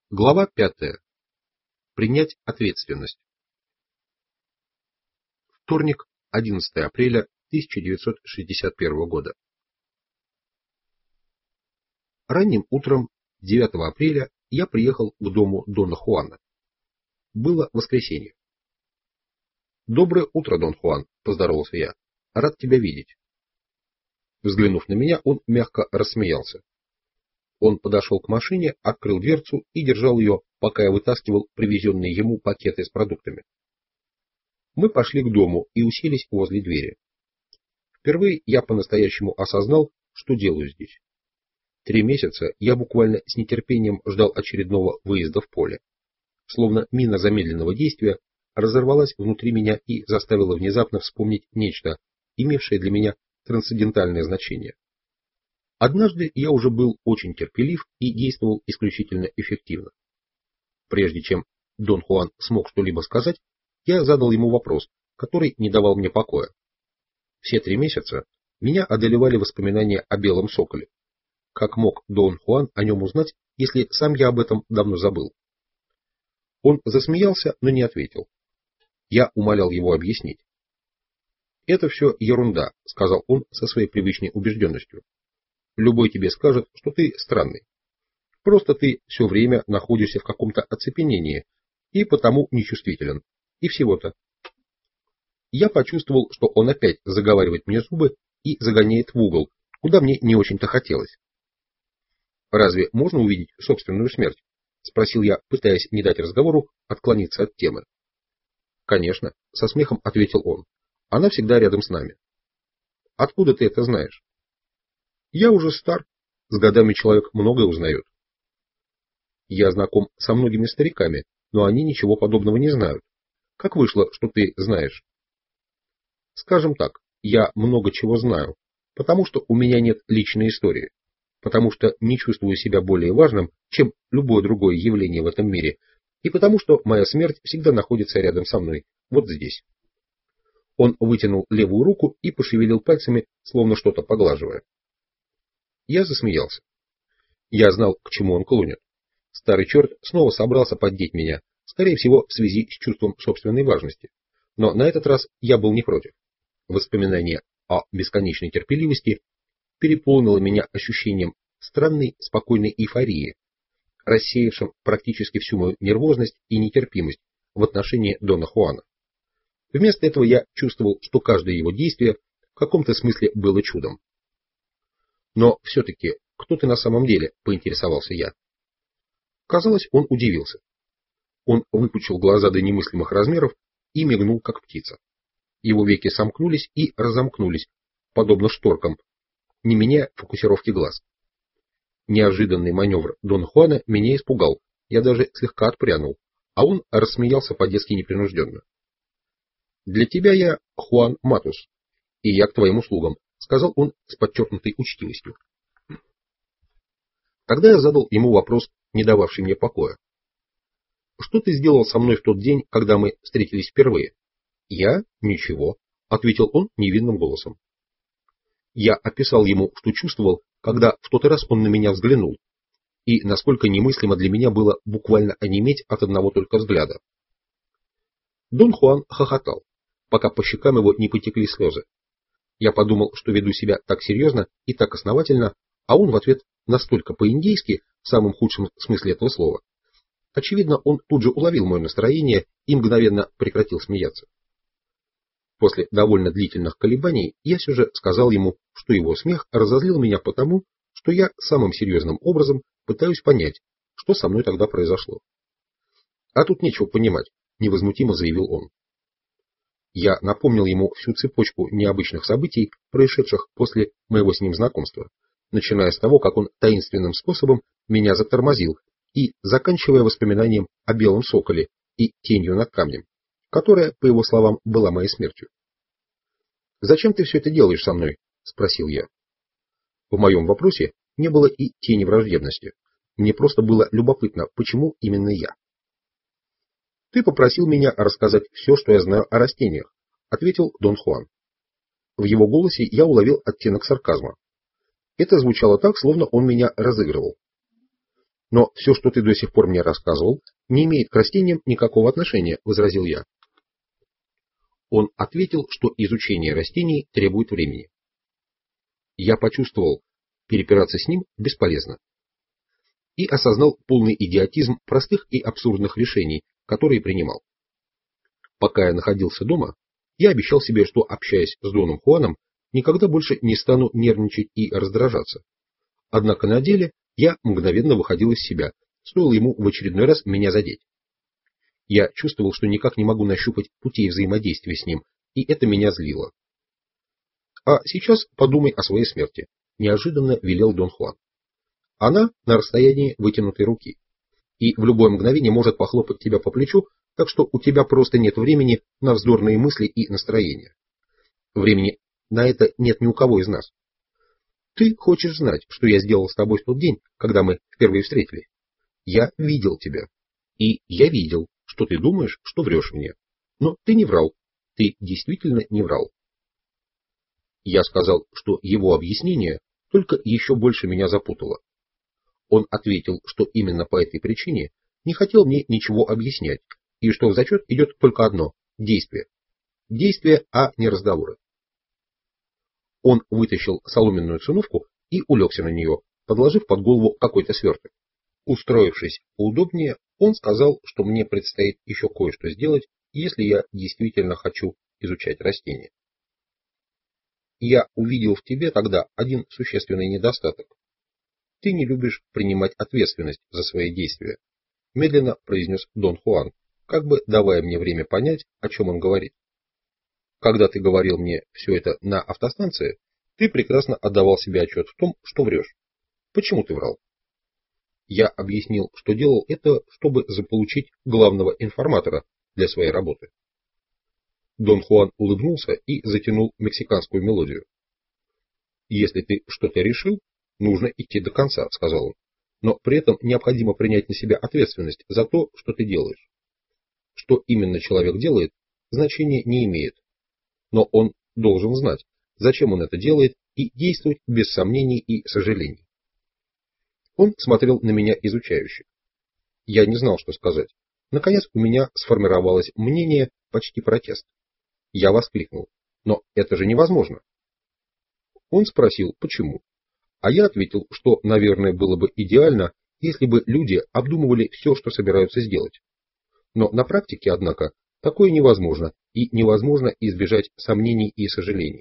Глава 5. Принять ответственность. Вторник, 11 апреля 1961 года. Ранним утром 9 апреля я приехал к дому Дона Хуана. Было воскресенье. «Доброе утро, Дон Хуан», — поздоровался я. «Рад тебя видеть». Взглянув на меня, он мягко рассмеялся. Он подошел к машине, открыл дверцу и держал ее, пока я вытаскивал привезенные ему пакеты с продуктами. Мы пошли к дому и уселись возле двери. Впервые я по-настоящему осознал, что делаю здесь. 3 месяца я буквально с нетерпением ждал очередного выезда в поле. Словно мина замедленного действия разорвалась внутри меня и заставила внезапно вспомнить нечто, имевшее для меня трансцендентальное значение. Однажды я уже был очень терпелив и действовал исключительно эффективно. Прежде чем Дон Хуан смог что-либо сказать, я задал ему вопрос, который не давал мне покоя. Все 3 месяца меня одолевали воспоминания о белом соколе. Как мог Дон Хуан о нем узнать, если сам я об этом давно забыл? Он засмеялся, но не ответил. Я умолял его объяснить. «Это все ерунда», — сказал он со своей привычной убежденностью. «Любой тебе скажет, что ты странный. Просто ты все время находишься в каком-то оцепенении и потому нечувствителен. И всего-то». Я почувствовал, что он опять заговаривает мне зубы и загоняет в угол, куда мне не очень-то хотелось. «Разве можно увидеть собственную смерть?» — спросил я, пытаясь не дать разговору отклониться от темы. «Конечно», — со смехом ответил он. «Она всегда рядом с нами». «Откуда ты это знаешь?» «Я уже стар. С годами человек многое узнает». «Я знаком со многими стариками, но они ничего подобного не знают. Как вышло, что ты знаешь?» «Скажем так, я много чего знаю, потому что у меня нет личной истории, потому что не чувствую себя более важным, чем любое другое явление в этом мире, и потому что моя смерть всегда находится рядом со мной, вот здесь». Он вытянул левую руку и пошевелил пальцами, словно что-то поглаживая. Я засмеялся. Я знал, к чему он клонит. Старый черт снова собрался поддеть меня, скорее всего, в связи с чувством собственной важности. Но на этот раз я был не против. Воспоминание о бесконечной терпеливости переполнило меня ощущением странной, спокойной эйфории, рассеявшим практически всю мою нервозность и нетерпимость в отношении Дона Хуана. Вместо этого я чувствовал, что каждое его действие в каком-то смысле было чудом. «Но все-таки, кто ты на самом деле?» — поинтересовался я. Казалось, он удивился. Он выпучил глаза до немыслимых размеров и мигнул, как птица. Его веки сомкнулись и разомкнулись, подобно шторкам, не меняя фокусировки глаз. Неожиданный маневр Дона Хуана меня испугал, я даже слегка отпрянул, а он рассмеялся по-детски непринужденно. «Для тебя я Хуан Матус, и я к твоим услугам», — сказал он с подчеркнутой учтивостью. Тогда я задал ему вопрос, не дававший мне покоя. «Что ты сделал со мной в тот день, когда мы встретились впервые?» «Я? Ничего», — ответил он невинным голосом. Я описал ему, что чувствовал, когда в тот раз он на меня взглянул, и насколько немыслимо для меня было буквально онеметь от одного только взгляда. Дон Хуан хохотал, пока по щекам его не потекли слезы. Я подумал, что веду себя так серьезно и так основательно, а он в ответ настолько по-индейски, в самом худшем смысле этого слова. Очевидно, он тут же уловил мое настроение и мгновенно прекратил смеяться. После довольно длительных колебаний я все же сказал ему, что его смех разозлил меня потому, что я самым серьезным образом пытаюсь понять, что со мной тогда произошло. «А тут нечего понимать», — невозмутимо заявил он. Я напомнил ему всю цепочку необычных событий, происшедших после моего с ним знакомства, начиная с того, как он таинственным способом меня затормозил, и заканчивая воспоминанием о белом соколе и тенью над камнем, которая, по его словам, была моей смертью. «Зачем ты все это делаешь со мной?» — спросил я. В моем вопросе не было и тени враждебности. Мне просто было любопытно, почему именно я. «Ты попросил меня рассказать все, что я знаю о растениях», — ответил Дон Хуан. В его голосе я уловил оттенок сарказма. Это звучало так, словно он меня разыгрывал. Но все, что ты до сих пор мне рассказывал, не имеет к растениям никакого отношения, возразил я. Он ответил, что изучение растений требует времени. Я почувствовал, перепираться с ним бесполезно. И осознал полный идиотизм простых и абсурдных решений, которые принимал. Пока я находился дома, я обещал себе, что, общаясь с Доном Хуаном, никогда больше не стану нервничать и раздражаться. Однако на деле я мгновенно выходил из себя, стоило ему в очередной раз меня задеть. Я чувствовал, что никак не могу нащупать путей взаимодействия с ним, и это меня злило. А сейчас подумай о своей смерти, неожиданно велел Дон Хуан. Она на расстоянии вытянутой руки, и в любое мгновение может похлопать тебя по плечу, так что у тебя просто нет времени на вздорные мысли и настроения. Времени на это нет ни у кого из нас. Ты хочешь знать, что я сделал с тобой в тот день, когда мы впервые встретились? Я видел тебя. И я видел, что ты думаешь, что врешь мне. Но ты не врал. Ты действительно не врал. Я сказал, что его объяснение только еще больше меня запутало. Он ответил, что именно по этой причине не хотел мне ничего объяснять, и что в зачет идет только одно – действие. Действие, а не разговоры. Он вытащил соломенную циновку и улегся на нее, подложив под голову какой-то сверток. Устроившись поудобнее, он сказал, что мне предстоит еще кое-что сделать, если я действительно хочу изучать растения. Я увидел в тебе тогда один существенный недостаток. Ты не любишь принимать ответственность за свои действия, медленно произнес Дон Хуан, как бы давая мне время понять, о чем он говорит. Когда ты говорил мне все это на автостанции, ты прекрасно отдавал себе отчет в том, что врешь. Почему ты врал? Я объяснил, что делал это, чтобы заполучить главного информатора для своей работы. Дон Хуан улыбнулся и затянул мексиканскую мелодию. Если ты что-то решил, нужно идти до конца, сказал он. Но при этом необходимо принять на себя ответственность за то, что ты делаешь. Что именно человек делает, значения не имеет. Но он должен знать, зачем он это делает, и действовать без сомнений и сожалений. Он смотрел на меня изучающе. Я не знал, что сказать. Наконец у меня сформировалось мнение, почти протест. Я воскликнул: но это же невозможно. Он спросил, почему. А я ответил, что, наверное, было бы идеально, если бы люди обдумывали все, что собираются сделать. Но на практике, однако, такое невозможно, и невозможно избежать сомнений и сожалений.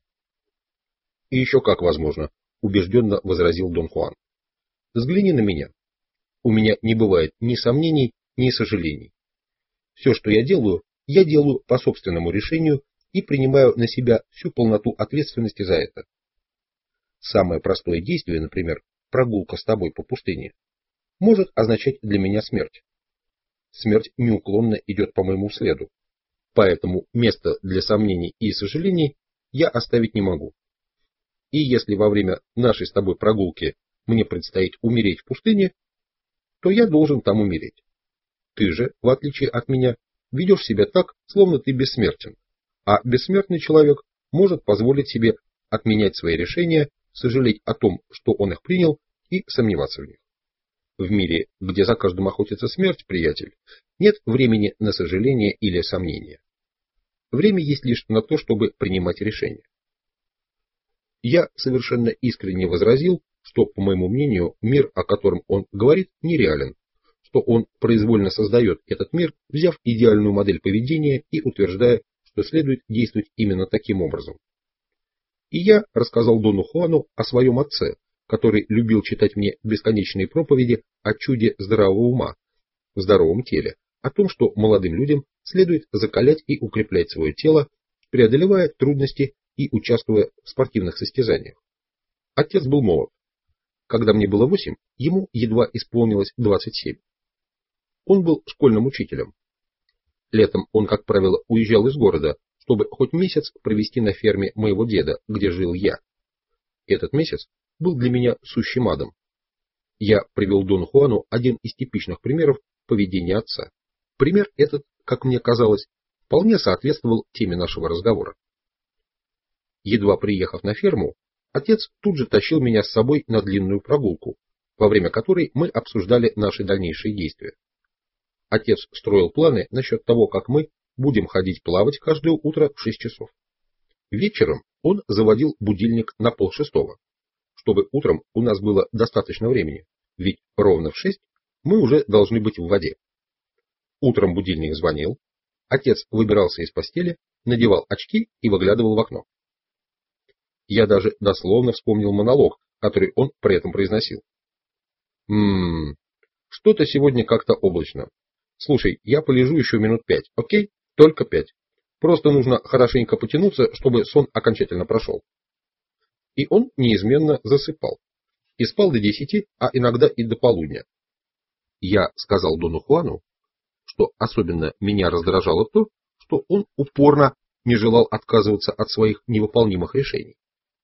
И еще как возможно, убежденно возразил Дон Хуан. Взгляни на меня. У меня не бывает ни сомнений, ни сожалений. Все, что я делаю по собственному решению и принимаю на себя всю полноту ответственности за это. Самое простое действие, например, прогулка с тобой по пустыне, может означать для меня смерть. Смерть неуклонно идет по моему следу, поэтому места для сомнений и сожалений я оставить не могу. И если во время нашей с тобой прогулки мне предстоит умереть в пустыне, то я должен там умереть. Ты же, в отличие от меня, ведешь себя так, словно ты бессмертен, а бессмертный человек может позволить себе отменять свои решения, сожалеть о том, что он их принял, и сомневаться в них. В мире, где за каждым охотится смерть, приятель, нет времени на сожаление или сомнения. Время есть лишь на то, чтобы принимать решения. Я совершенно искренне возразил, что, по моему мнению, мир, о котором он говорит, нереален, что он произвольно создает этот мир, взяв идеальную модель поведения и утверждая, что следует действовать именно таким образом. И я рассказал Дону Хуану о своем отце, который любил читать мне бесконечные проповеди о чуде здравого ума в здоровом теле, о том, что молодым людям следует закалять и укреплять свое тело, преодолевая трудности и участвуя в спортивных состязаниях. Отец был молод. Когда мне было 8, ему едва исполнилось 27. Он был школьным учителем. Летом он, как правило, уезжал из города, чтобы хоть месяц провести на ферме моего деда, где жил я. Этот месяц был для меня сущим адом. Я привел Дону Хуану один из типичных примеров поведения отца. Пример этот, как мне казалось, вполне соответствовал теме нашего разговора. Едва приехав на ферму, отец тут же тащил меня с собой на длинную прогулку, во время которой мы обсуждали наши дальнейшие действия. Отец строил планы насчет того, как мы будем ходить плавать каждое утро в 6 часов. Вечером он заводил будильник на 5:30, чтобы утром у нас было достаточно времени, ведь ровно в 6 мы уже должны быть в воде. Утром будильник звонил, отец выбирался из постели, надевал очки и выглядывал в окно. Я даже дословно вспомнил монолог, который он при этом произносил. Что-то сегодня как-то облачно. Слушай, я полежу еще минут 5, окей? Только 5. Просто нужно хорошенько потянуться, чтобы сон окончательно прошел. И он неизменно засыпал. И спал до 10, а иногда и до полудня. Я сказал Дону Хуану, что особенно меня раздражало то, что он упорно не желал отказываться от своих невыполнимых решений.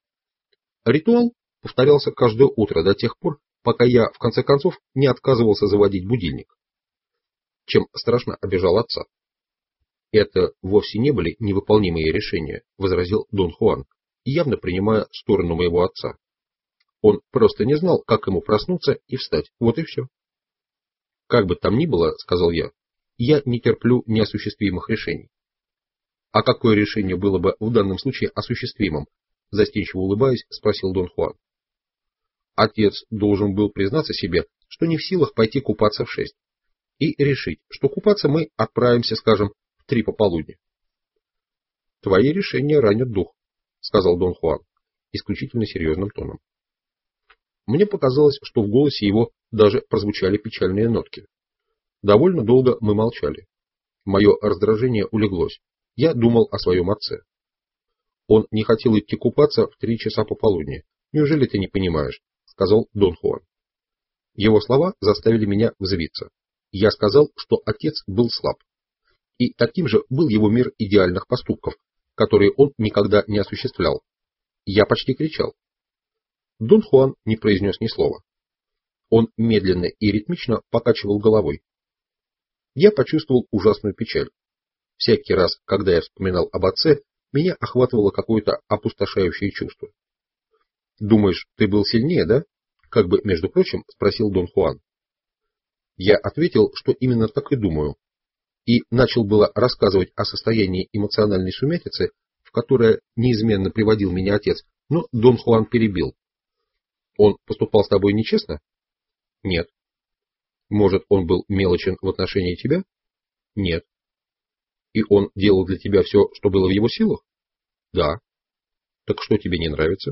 Ритуал повторялся каждое утро до тех пор, пока я, в конце концов, не отказывался заводить будильник, чем страшно обижал отца. Это вовсе не были невыполнимые решения, возразил Дон Хуан, явно принимая сторону моего отца. Он просто не знал, как ему проснуться и встать, вот и все. Как бы там ни было, сказал я не терплю неосуществимых решений. А какое решение было бы в данном случае осуществимым? Застенчиво улыбаясь, спросил Дон Хуан. Отец должен был признаться себе, что не в силах пойти купаться в 6, и решить, что купаться мы отправимся, скажем, в 3 пополудни. Твои решения ранят дух, сказал Дон Хуан исключительно серьезным тоном. Мне показалось, что в голосе его даже прозвучали печальные нотки. Довольно долго мы молчали. Мое раздражение улеглось. Я думал о своем отце. Он не хотел идти купаться в 3 часа пополудни. Неужели ты не понимаешь? Сказал Дон Хуан. Его слова заставили меня взвиться. Я сказал, что отец был слаб. И таким же был его мир идеальных поступков, которые он никогда не осуществлял. Я почти кричал. Дон Хуан не произнес ни слова. Он медленно и ритмично покачивал головой. Я почувствовал ужасную печаль. Всякий раз, когда я вспоминал об отце, меня охватывало какое-то опустошающее чувство. «Думаешь, ты был сильнее, да?» — как бы, между прочим, спросил Дон Хуан. Я ответил, что именно так и думаю, и начал было рассказывать о состоянии эмоциональной сумятицы, в которое неизменно приводил меня отец, но Дон Хуан перебил. «Он поступал с тобой нечестно?» «Нет». «Может, он был мелочен в отношении тебя?» «Нет». «И он делал для тебя все, что было в его силах?» «Да». «Так что тебе не нравится?»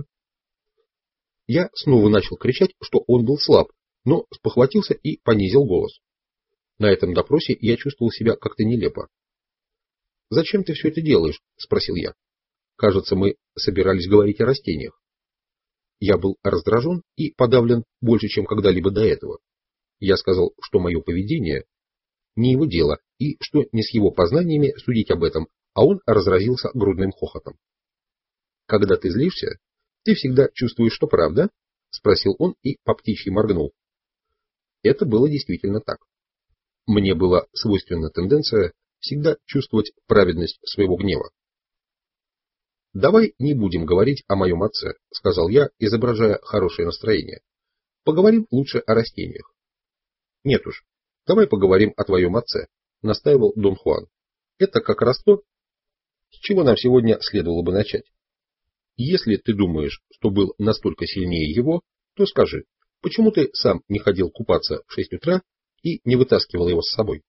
Я снова начал кричать, что он был слаб, но спохватился и понизил голос. На этом допросе я чувствовал себя как-то нелепо. «Зачем ты все это делаешь?» — спросил я. Кажется, мы собирались говорить о растениях. Я был раздражен и подавлен больше, чем когда-либо до этого. Я сказал, что мое поведение не его дело, и что не с его познаниями судить об этом, а он разразился грудным хохотом. «Когда ты злишься, ты всегда чувствуешь, что правда?» — спросил он и по птичьи моргнул. Это было действительно так. Мне была свойственна тенденция всегда чувствовать праведность своего гнева. «Давай не будем говорить о моем отце», — сказал я, изображая хорошее настроение. «Поговорим лучше о растениях». «Нет уж, давай поговорим о твоем отце», — настаивал Дон Хуан. «Это как раз то, с чего нам сегодня следовало бы начать. Если ты думаешь, что был настолько сильнее его, то скажи, почему ты сам не ходил купаться в 6 утра и не вытаскивал его с собой?»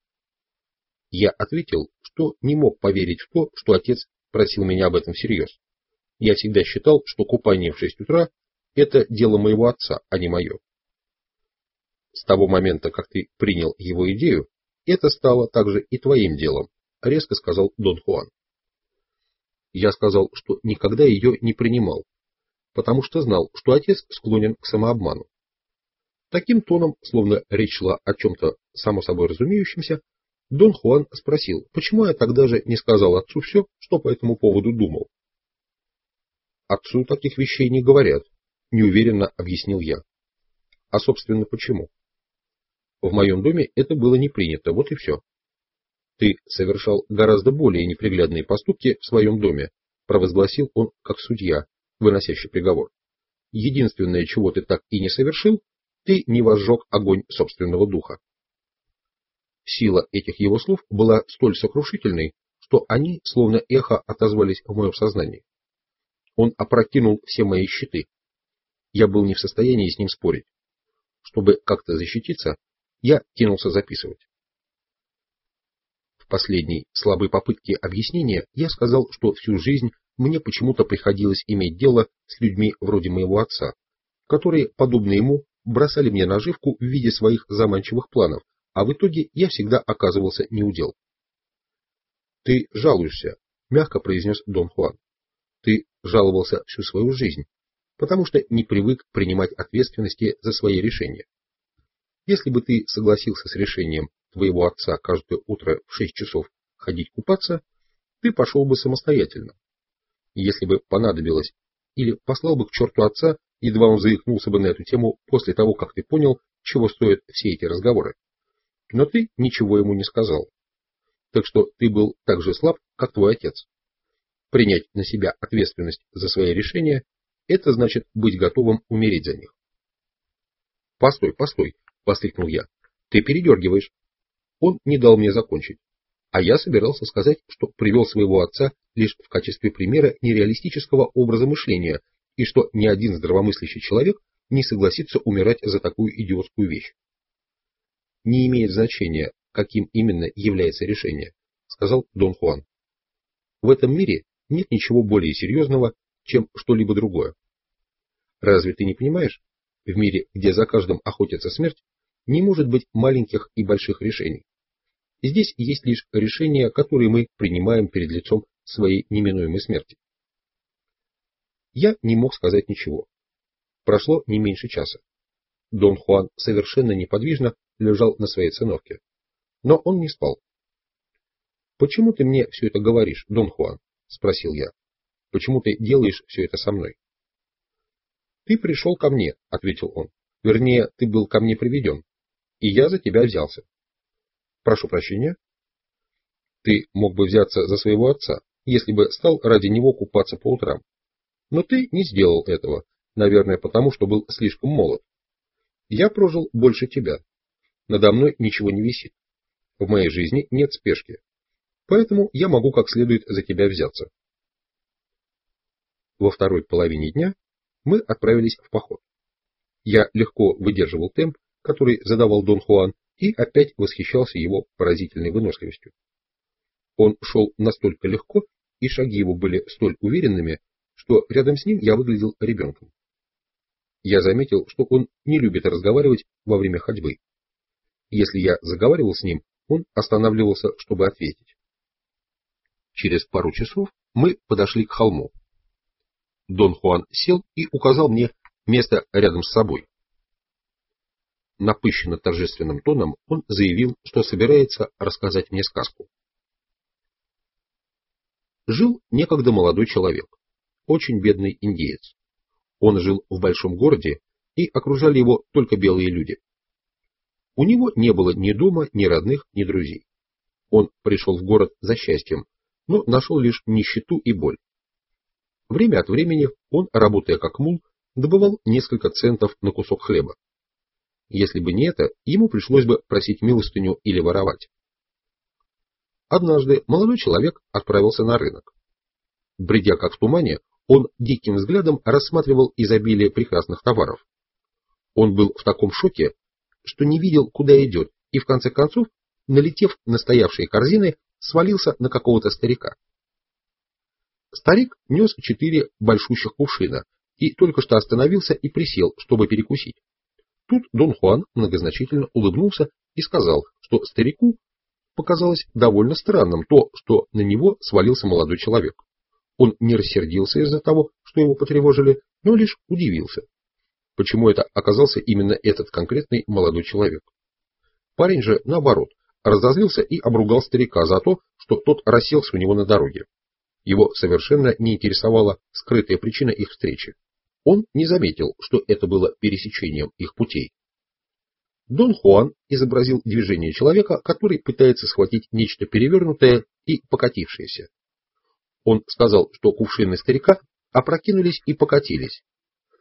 Я ответил, что не мог поверить в то, что отец просил меня об этом всерьез. Я всегда считал, что купание в 6 утра – это дело моего отца, а не мое. «С того момента, как ты принял его идею, это стало также и твоим делом», — резко сказал Дон Хуан. Я сказал, что никогда ее не принимал, потому что знал, что отец склонен к самообману. Таким тоном, словно речь шла о чем-то само собой разумеющемся, Дон Хуан спросил, почему я тогда же не сказал отцу все, что по этому поводу думал. «Отцу таких вещей не говорят», — неуверенно объяснил я. «А собственно почему? В моем доме это было не принято, вот и все». «Ты совершал гораздо более неприглядные поступки в своем доме», — провозгласил он как судья, выносящий приговор. «Единственное, чего ты так и не совершил, ты не возжег огонь собственного духа. Сила этих его слов была столь сокрушительной, что они, словно эхо, отозвались в моем сознании. Он опрокинул все мои щиты. Я был не в состоянии с ним спорить. Чтобы как-то защититься, я кинулся записывать. В последней слабой попытке объяснения я сказал, что всю жизнь мне почему-то приходилось иметь дело с людьми вроде моего отца, которые, подобно ему, бросали мне наживку в виде своих заманчивых планов, а в итоге я всегда оказывался неудел. «Ты жалуешься», — мягко произнес Дон Хуан. «Ты жаловался всю свою жизнь, потому что не привык принимать ответственности за свои решения. Если бы ты согласился с решением твоего отца каждое утро в 6 часов ходить купаться, ты пошел бы самостоятельно. Если бы понадобилось, или послал бы к черту отца, едва он заикнулся бы на эту тему после того, как ты понял, чего стоят все эти разговоры. Но ты ничего ему не сказал. Так что ты был так же слаб, как твой отец. Принять на себя ответственность за свои решения — это значит быть готовым умереть за них». «Постой, постой», — воскликнул я. «Ты передергиваешь». Он не дал мне закончить. А я собирался сказать, что привел своего отца лишь в качестве примера нереалистического образа мышления, и что ни один здравомыслящий человек не согласится умирать за такую идиотскую вещь. «Не имеет значения, каким именно является решение», — сказал Дон Хуан. «В этом мире нет ничего более серьезного, чем что-либо другое. Разве ты не понимаешь? В мире, где за каждым охотится смерть, не может быть маленьких и больших решений. Здесь есть лишь решения, которые мы принимаем перед лицом своей неминуемой смерти». Я не мог сказать ничего. Прошло не меньше часа. Дон Хуан совершенно неподвижно лежал на своей циновке. Но он не спал. «Почему ты мне все это говоришь, Дон Хуан?» — спросил я. «Почему ты делаешь все это со мной?» «Ты пришел ко мне», — ответил он. «Вернее, ты был ко мне приведен, и я за тебя взялся». «Прошу прощения?» «Ты мог бы взяться за своего отца, если бы стал ради него купаться по утрам. Но ты не сделал этого, наверное, потому что был слишком молод. Я прожил больше тебя. Надо мной ничего не висит. В моей жизни нет спешки. Поэтому я могу как следует за тебя взяться». Во второй половине дня мы отправились в поход. Я легко выдерживал темп, который задавал Дон Хуан, и опять восхищался его поразительной выносливостью. Он шел настолько легко, и шаги его были столь уверенными, что рядом с ним я выглядел ребенком. Я заметил, что он не любит разговаривать во время ходьбы. Если я заговаривал с ним, он останавливался, чтобы ответить. Через пару часов мы подошли к холму. Дон Хуан сел и указал мне место рядом с собой. Напыщенно торжественным тоном он заявил, что собирается рассказать мне сказку. Жил некогда молодой человек, очень бедный индеец. Он жил в большом городе, и окружали его только белые люди. У него не было ни дома, ни родных, ни друзей. Он пришел в город за счастьем, но нашел лишь нищету и боль. Время от времени он, работая как мул, добывал несколько центов на кусок хлеба. Если бы не это, ему пришлось бы просить милостыню или воровать. Однажды молодой человек отправился на рынок. Бредя как в тумане, он диким взглядом рассматривал изобилие прекрасных товаров. Он был в таком шоке, что не видел, куда идет, и в конце концов, налетев на стоявшие корзины, свалился на какого-то старика. Старик нес 4 большущих кувшина и только что остановился и присел, чтобы перекусить. Тут Дон Хуан многозначительно улыбнулся и сказал, что старику показалось довольно странным то, что на него свалился молодой человек. Он не рассердился из-за того, что его потревожили, но лишь удивился. Почему это оказался именно этот конкретный молодой человек? Парень же, наоборот, разозлился и обругал старика за то, что тот расселся у него на дороге. Его совершенно не интересовала скрытая причина их встречи. Он не заметил, что это было пересечением их путей. Дон Хуан изобразил движение человека, который пытается схватить нечто перевернутое и покатившееся. Он сказал, что кувшины старика опрокинулись и покатились.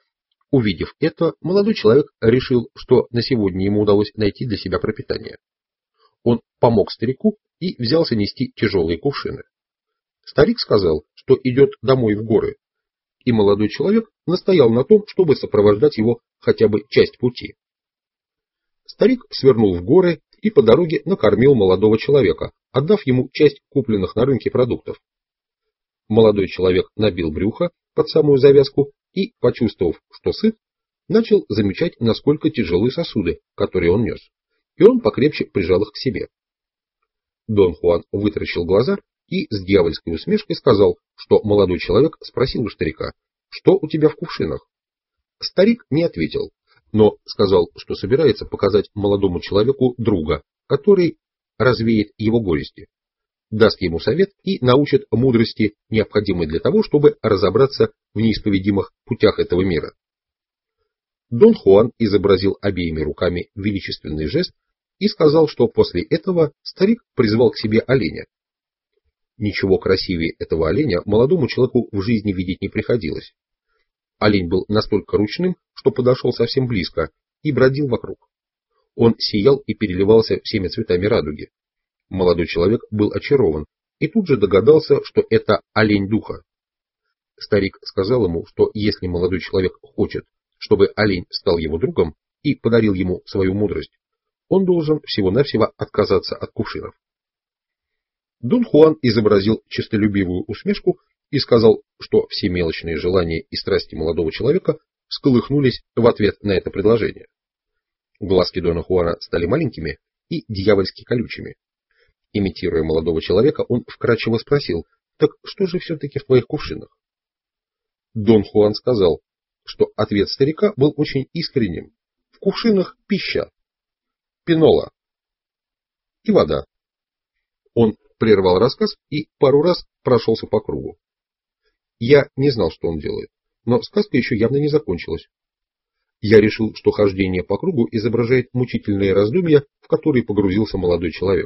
Увидев это, молодой человек решил, что на сегодня ему удалось найти для себя пропитание. Он помог старику и взялся нести тяжелые кувшины. Старик сказал, что идет домой в горы, и молодой человек настоял на том, чтобы сопровождать его хотя бы часть пути. Старик свернул в горы и по дороге накормил молодого человека, отдав ему часть купленных на рынке продуктов. Молодой человек набил брюхо под самую завязку и, почувствовав, что сыт, начал замечать, насколько тяжелые сосуды, которые он нес, и он покрепче прижал их к себе. Дон Хуан вытаращил глаза и с дьявольской усмешкой сказал, что молодой человек спросил у старика, что у тебя в кувшинах. Старик не ответил, но сказал, что собирается показать молодому человеку друга, который развеет его горести, даст ему совет и научит мудрости, необходимой для того, чтобы разобраться в неисповедимых путях этого мира. Дон Хуан изобразил обеими руками величественный жест и сказал, что после этого старик призвал к себе оленя. Ничего красивее этого оленя молодому человеку в жизни видеть не приходилось. Олень был настолько ручным, что подошел совсем близко и бродил вокруг. Он сиял и переливался всеми цветами радуги. Молодой человек был очарован и тут же догадался, что это олень духа. Старик сказал ему, что если молодой человек хочет, чтобы олень стал его другом и подарил ему свою мудрость, он должен всего-навсего отказаться от кувшинов. Дон Хуан изобразил честолюбивую усмешку и сказал, что все мелочные желания и страсти молодого человека всколыхнулись в ответ на это предложение. Глазки Дона Хуана стали маленькими и дьявольски колючими. Имитируя молодого человека, он вкратчиво спросил, так что же все-таки в твоих кувшинах? Дон Хуан сказал, что ответ старика был очень искренним. В кувшинах пища, пинола и вода. Он прервал рассказ и пару раз прошелся по кругу. Я не знал, что он делает, но сказка еще явно не закончилась. Я решил, что хождение по кругу изображает мучительные раздумья, в которые погрузился молодой человек.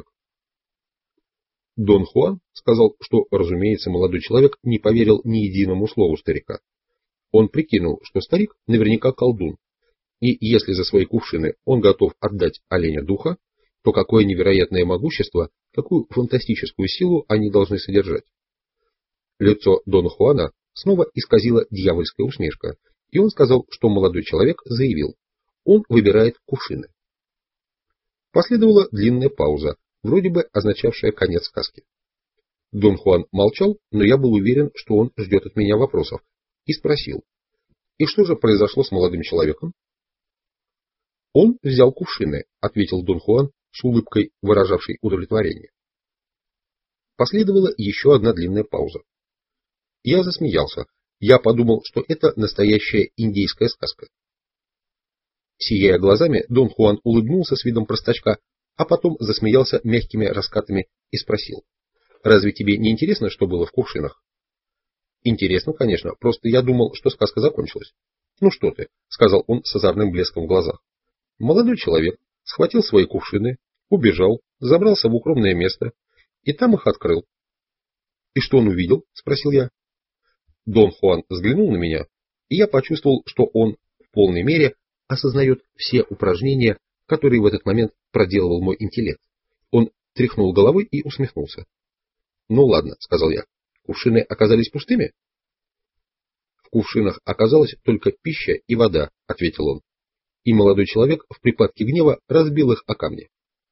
Дон Хуан сказал, что, разумеется, молодой человек не поверил ни единому слову старика. Он прикинул, что старик наверняка колдун, и если за свои кувшины он готов отдать оленя духа, то какое невероятное могущество, какую фантастическую силу они должны содержать. Лицо Дона Хуана снова исказила дьявольская усмешка, и он сказал, что молодой человек заявил, он выбирает кувшины. Последовала длинная пауза, вроде бы означавшая конец сказки. Дон Хуан молчал, но я был уверен, что он ждет от меня вопросов, и спросил, и что же произошло с молодым человеком? Он взял кувшины, ответил Дон Хуан с улыбкой, выражавшей удовлетворение. Последовала еще одна длинная пауза. Я засмеялся. Я подумал, что это настоящая индейская сказка. Сияя глазами, Дон Хуан улыбнулся с видом простачка, а потом засмеялся мягкими раскатами и спросил, «Разве тебе не интересно, что было в кувшинах?» «Интересно, конечно, просто я думал, что сказка закончилась». «Ну что ты», — сказал он с озорным блеском в глазах. Молодой человек схватил свои кувшины, убежал, забрался в укромное место и там их открыл. «И что он увидел?» — спросил я. Дон Хуан взглянул на меня, и я почувствовал, что он в полной мере осознает все упражнения, которые в этот момент проделывал мой интеллект. Он тряхнул головой и усмехнулся. «Ну ладно», — сказал я, — «кувшины оказались пустыми?» «В кувшинах оказалась только пища и вода», — ответил он. И молодой человек в припадке гнева разбил их о камни.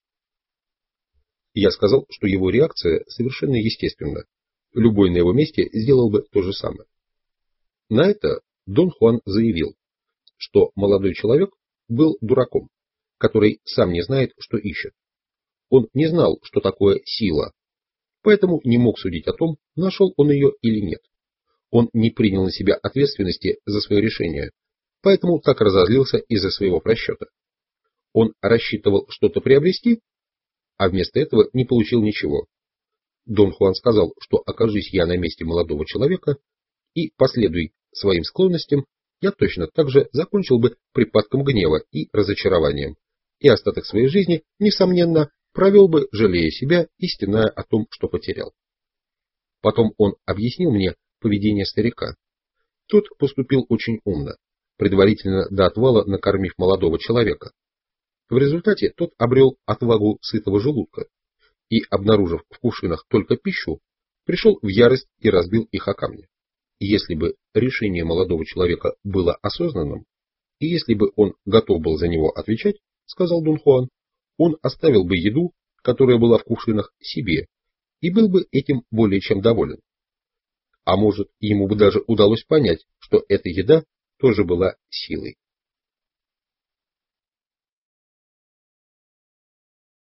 Я сказал, что его реакция совершенно естественна. Любой на его месте сделал бы то же самое. На это Дон Хуан заявил, что молодой человек был дураком, который сам не знает, что ищет. Он не знал, что такое сила, поэтому не мог судить о том, нашел он ее или нет. Он не принял на себя ответственности за свое решение, поэтому так разозлился из-за своего просчета. Он рассчитывал что-то приобрести, а вместо этого не получил ничего. Дон Хуан сказал, что окажись я на месте молодого человека и последуй своим склонностям, я точно так же закончил бы припадком гнева и разочарованием, и остаток своей жизни, несомненно, провел бы, жалея себя и стеная о том, что потерял. Потом он объяснил мне поведение старика. Тот поступил очень умно. предварительно до отвала накормив молодого человека. В результате тот обрел отвагу сытого желудка и, обнаружив в кувшинах только пищу, пришел в ярость и разбил их о камни. Если бы решение молодого человека было осознанным, и если бы он готов был за него отвечать, сказал Дон Хуан, он оставил бы еду, которая была в кувшинах, себе, и был бы этим более чем доволен. А может, ему бы даже удалось понять, что эта еда тоже была силой.